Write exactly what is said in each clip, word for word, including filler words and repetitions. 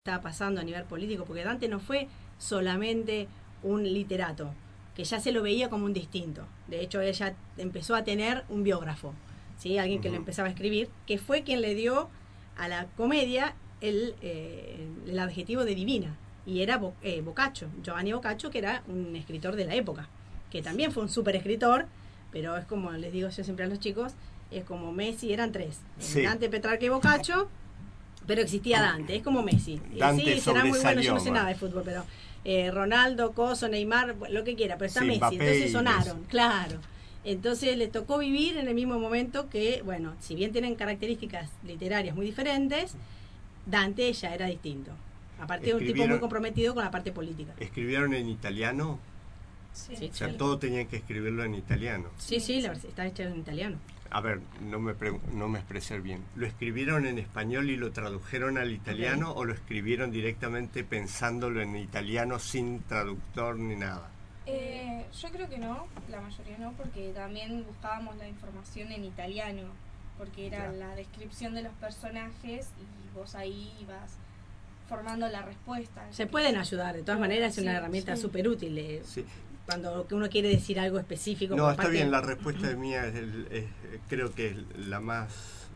estaba pasando a nivel político, porque Dante no fue solamente un literato, que ya se lo veía como un distinto. De hecho, ella empezó a tener un biógrafo, ¿sí? Alguien que uh-huh. lo empezaba a escribir, que fue quien le dio a la comedia el, eh, el adjetivo de divina, y era Bo, eh, Boccaccio, Giovanni Boccaccio, que era un escritor de la época, que también fue un súper escritor, pero es como les digo yo siempre a los chicos, es como Messi, eran tres, sí. Dante, Petrarca y Boccaccio, pero existía Dante, es como Messi. Dante sí, será muy bueno, yo no sé man. nada de fútbol, pero eh, Ronaldo, Coso, Neymar, lo que quiera, pero está sí, Messi, Mbappé, entonces sonaron, Messi. Claro. Entonces le tocó vivir en el mismo momento que, bueno, si bien tienen características literarias muy diferentes, Dante ya era distinto. Aparte de un tipo muy comprometido con la parte política. ¿Escribieron en italiano? Sí, o sea, sí. todo tenían que escribirlo en italiano. Sí, sí, la verdad, está hecho en italiano. A ver, no me, no me expresé bien. ¿Lo escribieron en español y lo tradujeron al italiano okay. o lo escribieron directamente pensándolo en italiano sin traductor ni nada? Eh, yo creo que no, la mayoría no, porque también buscábamos la información en italiano, porque era ya. la descripción de los personajes y vos ahí ibas formando la respuesta. Se pueden ayudar, de todas maneras es una sí, herramienta súper sí. útil. Eh. Sí. Cuando uno quiere decir algo específico. No, está bien, la respuesta de mía es, el, es, creo que es la más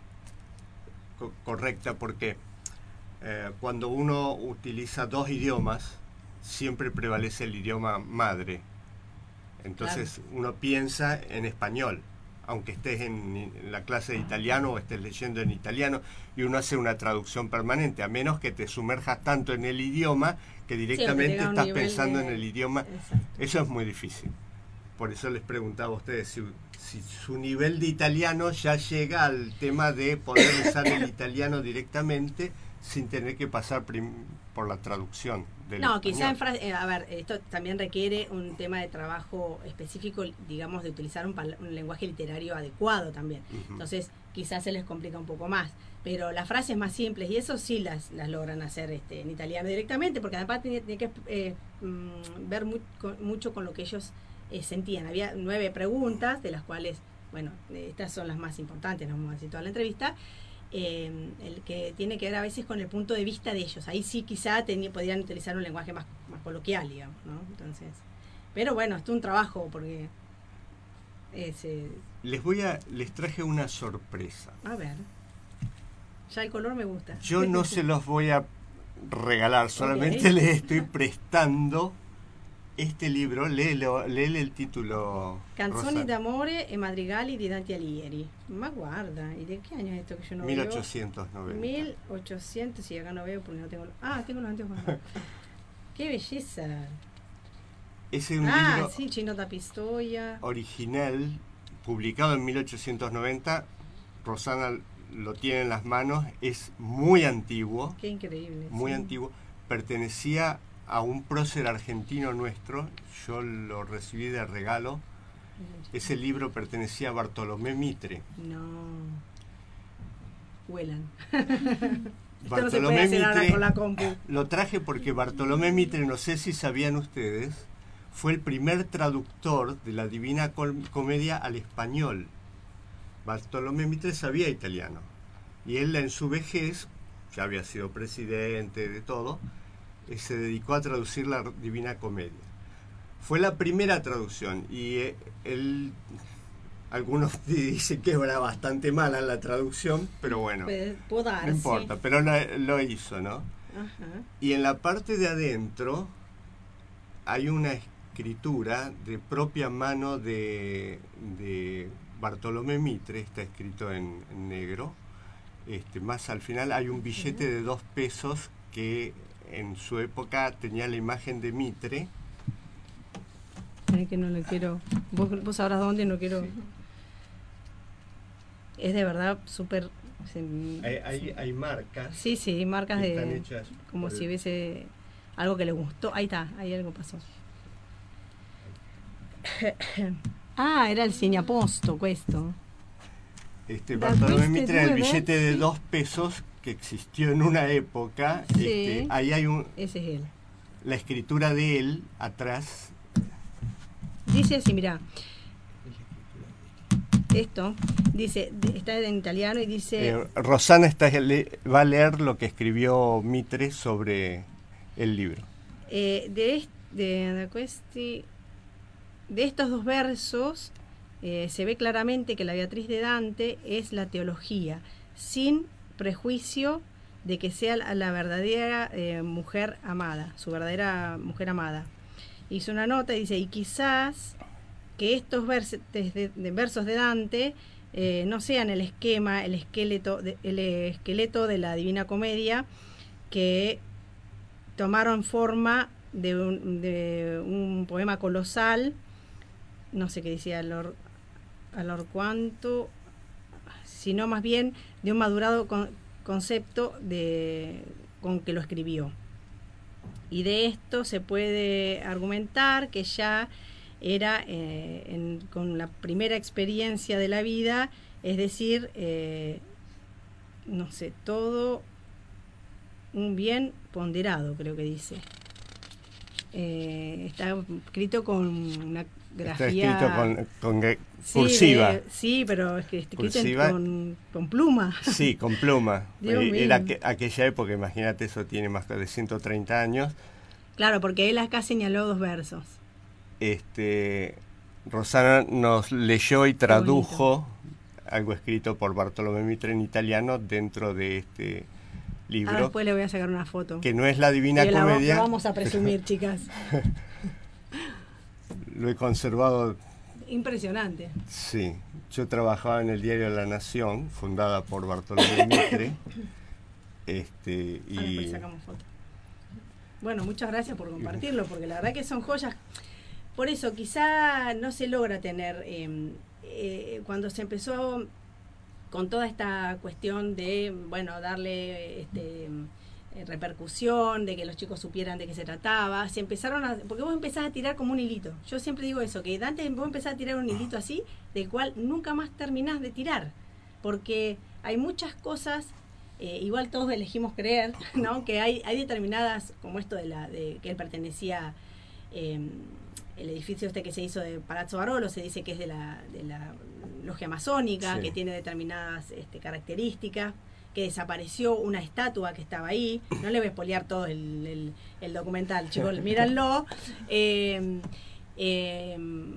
co correcta porque eh, cuando uno utiliza dos idiomas, siempre prevalece el idioma madre. Entonces claro. uno piensa en español, aunque estés en, en la clase de italiano o estés leyendo en italiano, y uno hace una traducción permanente, a menos que te sumerjas tanto en el idioma que directamente sí, estás pensando de... en el idioma. Exacto. Eso es muy difícil. Por eso les preguntaba a ustedes si, si su nivel de italiano ya llega al tema de poder usar el italiano directamente sin tener que pasar por la traducción del No, español. quizá en frase, eh, a ver, esto también requiere un tema de trabajo específico, digamos, de utilizar un, un lenguaje literario adecuado también. Uh-huh. Entonces, quizás se les complica un poco más. Pero las frases más simples, y eso sí las, las logran hacer este, en italiano directamente, porque además tiene, tiene que eh, mm, ver muy, con, mucho con lo que ellos eh, sentían. Había nueve preguntas, de las cuales, bueno, estas son las más importantes, no vamos a decir toda la entrevista, eh, el que tiene que ver a veces con el punto de vista de ellos. Ahí sí quizá ten, podrían utilizar un lenguaje más, más coloquial, digamos, ¿no? Entonces, pero bueno, esto es un trabajo, porque... Es, eh, les voy a, les traje una sorpresa. A ver. Ya el color me gusta. Yo no se los voy a regalar, solamente okay. les estoy prestando este libro. Léelo, léele el título. Canzoni d'amore e madrigali di Dante Alighieri. Ma guarda, ¿y de qué año es esto que yo no mil ochocientos noventa. veo? mil ochocientos, sí, acá no veo porque no tengo... Ah, tengo los anteojos. ¡Qué belleza! Es un ah, libro sí, Chinota Pistoia. original, publicado en mil ochocientos noventa. Rosana lo tiene en las manos, es muy antiguo. Qué increíble. Muy sí. antiguo. Pertenecía a un prócer argentino nuestro, yo lo recibí de regalo. Ese libro pertenecía a Bartolomé Mitre. No. Huelan. Bartolomé no Mitre, con la compu. Lo traje porque Bartolomé Mitre, no sé si sabían ustedes, fue el primer traductor de la Divina Comedia al español. Bartolomé Mitre sabía italiano y él en su vejez, ya había sido presidente de todo, eh, se dedicó a traducir la Divina Comedia. Fue la primera traducción y eh, él, algunos dicen que era bastante mala la traducción, pero bueno, Podar, no importa, sí. pero lo, lo hizo, ¿no? Ajá. Y en la parte de adentro hay una escritura de propia mano de... de Bartolomé Mitre, está escrito en, en negro. Este, más al final hay un billete de dos pesos que en su época tenía la imagen de Mitre. Es que no le quiero. Vos, vos sabrás dónde, no quiero. Sí. Es de verdad súper. Hay, hay, hay marcas. Sí, sí, marcas de. Están hechas como si hubiese algo que le gustó. Ahí está, ahí algo pasó. Ah, era il segnaposto questo. Este, Bartolomé Mitre era el billete de dos pesos que existió en una época. Sí, este, ahí hay un, ese es él. La escritura de él atrás. Dice así, mirá. esto, dice, está en italiano y dice... Eh, Rosana está, va a leer lo que escribió Mitre sobre el libro. Eh, de, de, de, questi, de estos dos versos eh, se ve claramente que la Beatriz de Dante es la teología, sin prejuicio de que sea la, la verdadera eh, mujer amada, su verdadera mujer amada. Hizo una nota y dice, y quizás que estos versos de, de, versos de Dante eh, no sean el esquema, el esqueleto, de, el esqueleto de la Divina Comedia, que tomaron forma de un, de un poema colosal, no sé qué decía Alor, Alorcuanto, sino más bien de un madurado con, concepto de, con que lo escribió. Y de esto se puede argumentar que ya era eh, en, con la primera experiencia de la vida, es decir, eh, no sé, todo un bien ponderado, creo que dice. Eh, está escrito con una grafía... Está escrito con, con sí, cursiva. De, sí, pero es que está escrito con, con pluma. Sí, con pluma. eh, Era que, aquella época, imagínate, eso tiene más de ciento treinta años. Claro, porque él acá señaló dos versos. Este, Rosana nos leyó y tradujo algo escrito por Bartolomé Mitre en italiano dentro de este libro. Ah, después le voy a sacar una foto. Que no es la Divina la, Comedia. Lo vamos a presumir, chicas. Lo he conservado. Impresionante. Sí, yo trabajaba en el diario La Nación, fundada por Bartolomé Mitre. este, y... Ah, después sacamos foto. Bueno, muchas gracias por compartirlo, porque la verdad que son joyas. Por eso quizá no se logra tener, eh, eh, cuando se empezó con toda esta cuestión de, bueno, darle este, eh, repercusión, de que los chicos supieran de qué se trataba, se empezaron a, porque vos empezás a tirar como un hilito. Yo siempre digo eso, que Dante vos empezás a tirar un hilito así, del cual nunca más terminás de tirar, porque hay muchas cosas... Eh, igual todos elegimos creer, ¿no? Que hay, hay determinadas, como esto de la de que él pertenecía, eh, el edificio este que se hizo de Palazzo Barolo, se dice que es de la, de la logia masónica, sí, que tiene determinadas este, características, que desapareció una estatua que estaba ahí. No le voy a espolear todo el, el, el documental, chicos, míranlo. Eh, eh,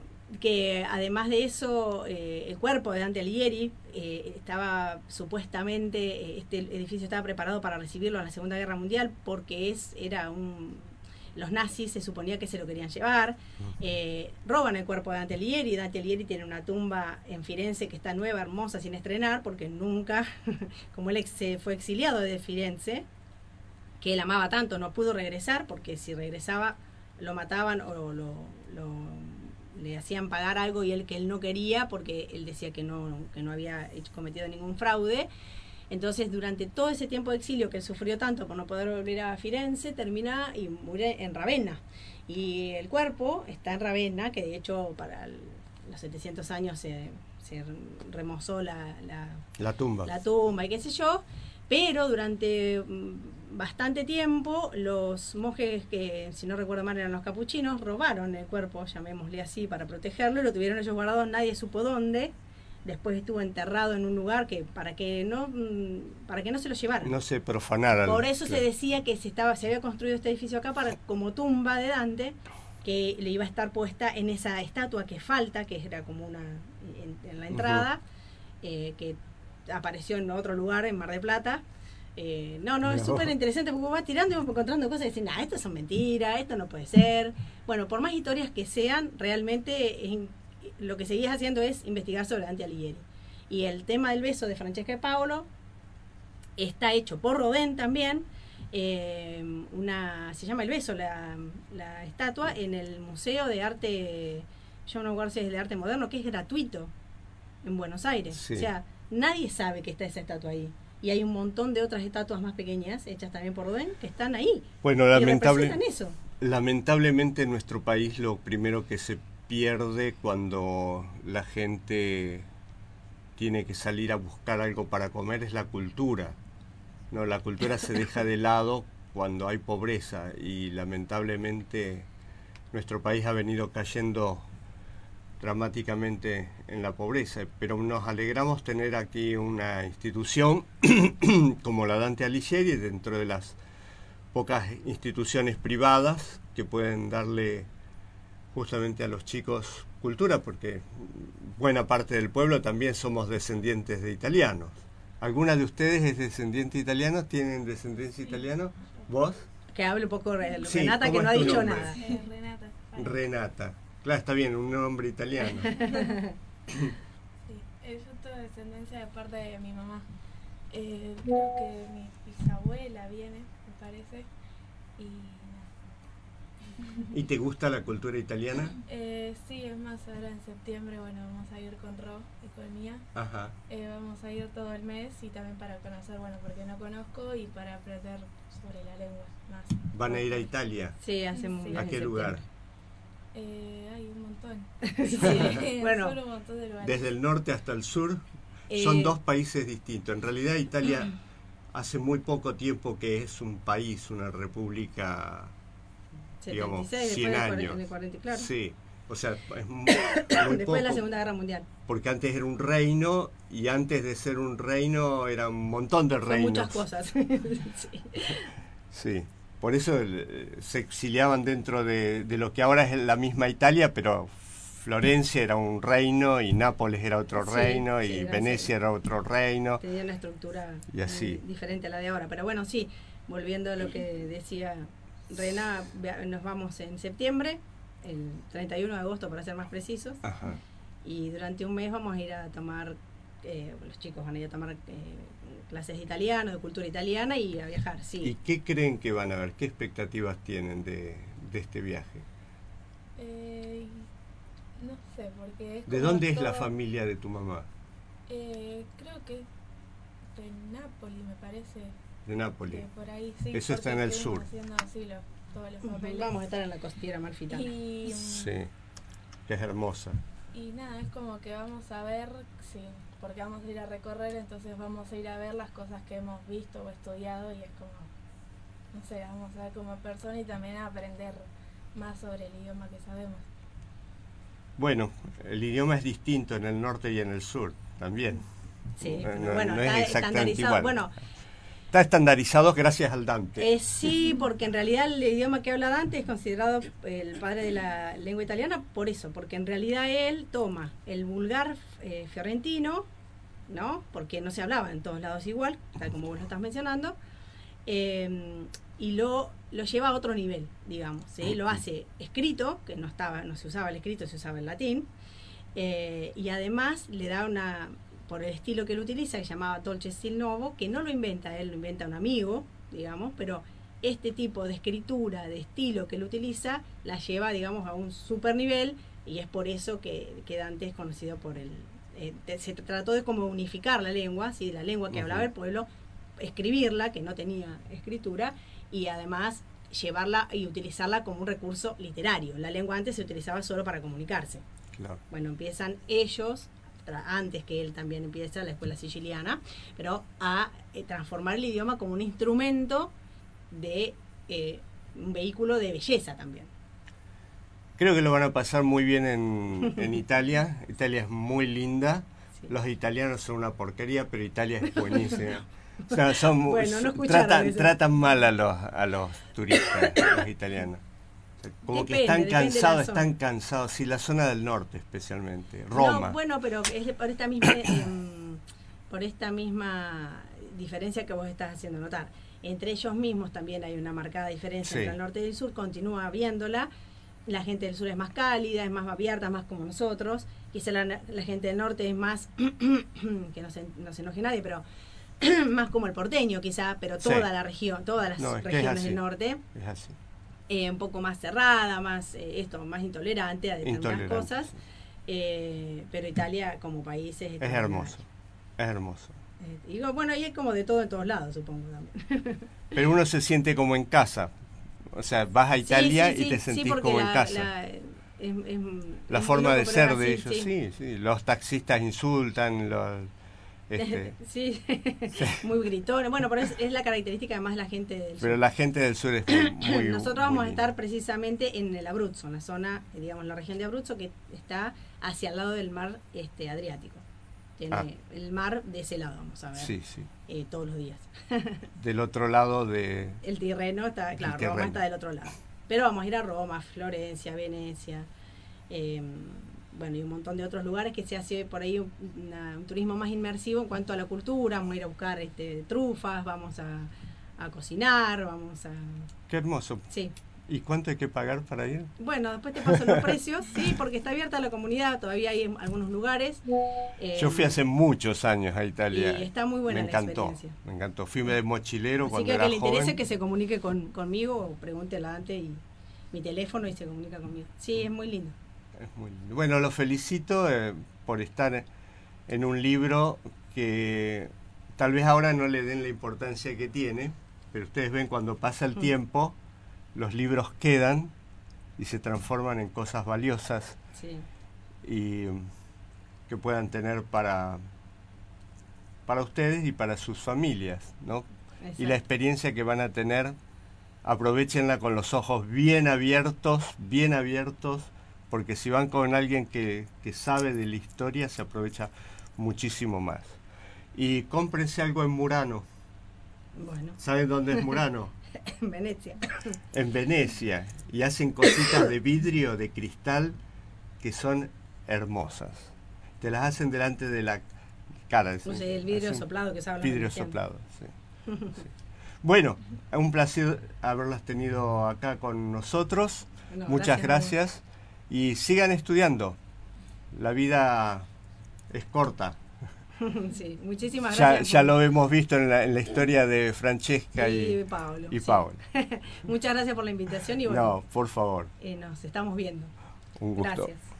que además de eso, eh, el cuerpo de Dante Alighieri eh, estaba supuestamente, este edificio estaba preparado para recibirlo en la Segunda Guerra Mundial, porque es era un los nazis se suponía que se lo querían llevar. Eh, roban el cuerpo de Dante Alighieri. Dante Alighieri tiene una tumba en Firenze que está nueva, hermosa, sin estrenar, porque nunca, como él ex, fue exiliado de Firenze, que él amaba tanto, no pudo regresar, porque si regresaba lo mataban o lo, lo le hacían pagar algo y él que él no quería, porque él decía que no, que no había hecho, cometido ningún fraude. Entonces, durante todo ese tiempo de exilio que él sufrió tanto por no poder volver a Firenze, termina y muere en Ravenna. Y el cuerpo está en Ravenna, que de hecho para el, los setecientos años se, se remozó la, la, la tumba. La tumba y qué sé yo. Pero durante bastante tiempo los monjes, que si no recuerdo mal eran los capuchinos, robaron el cuerpo, llamémosle así, para protegerlo, y lo tuvieron ellos guardado, nadie supo dónde. Después estuvo enterrado en un lugar que para que no para que no se lo llevaran. No se profanara. Por eso claro. Se decía que se estaba se había construido este edificio acá para como tumba de Dante, que le iba a estar puesta en esa estatua que falta, que era como una en, en la entrada, uh-huh. eh, que apareció en otro lugar, en Mar del Plata. Eh, no, no, es súper interesante porque vas tirando y vas encontrando cosas y dicen, nah, esto son mentiras, esto no puede ser. Bueno, por más historias que sean, realmente es, lo que seguías haciendo es investigar sobre Dante Alighieri. Y el tema del beso de Francesca de Paolo está hecho por Rodin también. Eh, una se llama El Beso, la, la estatua, en el Museo de Arte, yo no recuerdo si es de Arte Moderno, que es gratuito en Buenos Aires. Sí. O sea, nadie sabe que está esa estatua ahí. Y hay un montón de otras estatuas más pequeñas, hechas también por Rodin, que están ahí. Bueno, lamentable, y representan eso. Lamentablemente en nuestro país lo primero que se pierde cuando la gente tiene que salir a buscar algo para comer es la cultura. No, la cultura se deja de lado cuando hay pobreza y lamentablemente nuestro país ha venido cayendo dramáticamente en la pobreza, pero nos alegramos tener aquí una institución como la Dante Alighieri, dentro de las pocas instituciones privadas que pueden darle justamente a los chicos cultura, porque buena parte del pueblo también somos descendientes de italianos. ¿Alguna de ustedes es descendiente italiano? ¿Tienen descendencia italiana? ¿Vos? Que hable un poco Renata, Sí, que no ha dicho nombre? nada. Eh, Renata. Renata. Claro, está bien, un nombre italiano. Sí, eh, yo tengo descendencia de parte de mi mamá. Eh, creo que mi bisabuela viene, me parece. Y nada. ¿Y te gusta la cultura italiana? Eh, sí, es más, ahora en septiembre, bueno, vamos a ir con Ro y con Mía. Ajá. Eh, vamos a ir todo el mes y también para conocer, bueno, porque no conozco y para aprender sobre la lengua más. ¿Van a ir a Italia? Sí, hacemos Sí. ¿A qué lugar? Eh, hay un montón. Sí, bueno. Solo un montón de lugares. Desde el norte hasta el sur. Eh, Son dos países distintos. En realidad Italia hace muy poco tiempo que es un país, una república, digamos, setenta y seis, cien después del años. cuarenta, del cuarenta, claro. Sí, o sea, es muy, muy Después poco, de la Segunda Guerra Mundial. porque antes era un reino y antes de ser un reino era un montón de Son reinos. muchas cosas. Sí. Sí, por eso eh, se exiliaban dentro de, de lo que ahora es la misma Italia, pero Florencia era un reino y Nápoles era otro Sí, reino sí, y era Venecia así. era otro reino. Tenía una estructura Y así. muy diferente a la de ahora. Pero bueno, sí, volviendo a lo que decía Rena, vea- nos vamos en septiembre, el treinta y uno de agosto para ser más precisos, Ajá. y durante un mes vamos a ir a tomar, eh, los chicos van a ir a tomar eh, clases de italiano, de cultura italiana y a viajar, ¿Y sí. qué creen que van a ver? ¿Qué expectativas tienen de, de este viaje? Eh, no sé, porque es ¿De como dónde es la todo- familia de tu mamá? Eh, creo que de Nápoli, me parece. De Nápoles. Que por ahí sí. Eso está porque en el estuvimos sur. haciendo así los, todos los papeles. Vamos a estar en la costera amalfitana. Y, Sí, que es hermosa. y nada, es como que vamos a ver, sí, porque vamos a ir a recorrer, entonces vamos a ir a ver las cosas que hemos visto o estudiado y es como, no sé, vamos a ver como persona y también a aprender más sobre el idioma que sabemos. Bueno, el idioma es distinto en el norte y en el sur también. Sí, No- pero no- bueno, no es está exactamente estandarizado. igual. Bueno, Está estandarizado gracias al Dante. Eh, sí, porque en realidad el idioma que habla Dante es considerado el padre de la lengua italiana por eso, porque en realidad él toma el vulgar eh, fiorentino, ¿no? Porque no se hablaba en todos lados igual, tal como vos lo estás mencionando, eh, y lo, lo lleva a otro nivel, digamos, ¿sí? Lo hace escrito, que no estaba, no se usaba el escrito, se usaba el latín, eh, y además le da una, por el estilo que él utiliza, que se llamaba Dolce Stil Novo, que no lo inventa él, lo inventa un amigo, digamos, pero este tipo de escritura, de estilo que él utiliza, la lleva, digamos, a un super nivel, y es por eso que, que Dante es conocido por el... Eh, te- se trató de como unificar la lengua, ¿sí? La lengua que Ujú. hablaba el pueblo, escribirla, que no tenía escritura, y además llevarla y utilizarla como un recurso literario. La lengua antes se utilizaba solo para comunicarse. Claro. Bueno, empiezan ellos, tra- antes que él también empieza la escuela siciliana, pero a eh, transformar el idioma como un instrumento de eh, un vehículo de belleza también. Creo que lo van a pasar muy bien en, en Italia. Italia es muy linda. Sí. Los italianos son una porquería, pero Italia es buenísima. O sea, son mu- Bueno, no escucharon tratan, eso. tratan mal a los, a los turistas, los italianos. O sea, como que Depende, están depende de la cansados, zona. están cansados. Sí, la zona del norte especialmente. Roma. No, bueno, pero es por esta misma em, por esta misma diferencia que vos estás haciendo notar. Entre ellos mismos también hay una marcada diferencia Sí. entre el norte y el sur, continúa habiéndola. La gente del sur es más cálida, es más abierta, más como nosotros. Quizá la, la gente del norte es más, que no se, no se enoje nadie, pero más como el porteño quizá, pero Sí. toda la región, todas las No, es que es regiones así. del norte, Es así. eh, un poco más cerrada, más eh, esto, más intolerante a determinadas Intolerante, cosas. sí. Eh, pero Italia como país es Es hermoso. Es hermoso. Eh, digo, bueno, y hay como de todo en todos lados, supongo también. Pero uno se siente como en casa. O sea, vas a Italia Sí, sí, y te sí, sentís sí, porque como en la- casa. La, es- es- La es forma loco, de pero ser es de así, ellos, sí, sí. Los taxistas insultan, los, Este, sí, muy gritones. Bueno, pero es, es la característica además de la gente del sur. pero la gente del sur es muy Nosotros vamos muy a estar precisamente en el Abruzzo, en la zona, eh, digamos, la región de Abruzzo, que está hacia el lado del mar este Adriático. Tiene Ah. el mar de ese lado, vamos a ver, Sí, sí. eh, todos los días. Del otro lado de... El Tirreno está, claro, Tirreno. Roma está del otro lado. Pero vamos a ir a Roma, Florencia, Venecia, eh, bueno, y un montón de otros lugares que se hace por ahí un, una- un turismo más inmersivo en cuanto a la cultura. Vamos a ir a buscar este, trufas, vamos a, a cocinar, vamos a... Qué hermoso. Sí. ¿Y cuánto hay que pagar para ir? Bueno, después te paso los precios, sí, porque está abierta la comunidad, todavía hay en algunos lugares. Eh, Yo fui hace muchos años a Italia. y está muy buena me la encantó, experiencia. me encantó. Fui de mochilero Así cuando que a era que le interese joven. que se comunique con, conmigo o pregúntela antes y mi teléfono y se comunica conmigo. Sí, es muy lindo. Es muy lindo. Bueno, los felicito eh, por estar en un libro que tal vez ahora no le den la importancia que tiene, pero ustedes ven cuando pasa el Mm. tiempo, los libros quedan y se transforman en cosas valiosas Sí. y mm, que puedan tener para, para ustedes y para sus familias, ¿no? Y la Exacto. experiencia que van a tener, aprovechenla con los ojos bien abiertos, bien abiertos, porque si van con alguien que, que sabe de la historia, se aprovecha muchísimo más. Y cómprense algo en Murano. Bueno, ¿Saben dónde es Murano? en Venecia. En Venecia. Y hacen cositas de vidrio, de cristal, que son hermosas. Te las hacen delante de la cara. No sé, el vidrio Hacen soplado que se habla. Vidrio soplado, sí. Sí. Bueno, es un placer haberlas tenido acá con nosotros. No, Muchas gracias a gracias. Y sigan estudiando. La vida es corta. Sí, muchísimas Ya, gracias. ya por- lo hemos visto en la, en la historia de Francesca y, y, Paolo. y sí. Paolo. Muchas gracias por la invitación y bueno, No, por favor, eh, nos estamos viendo. un gusto. Gracias.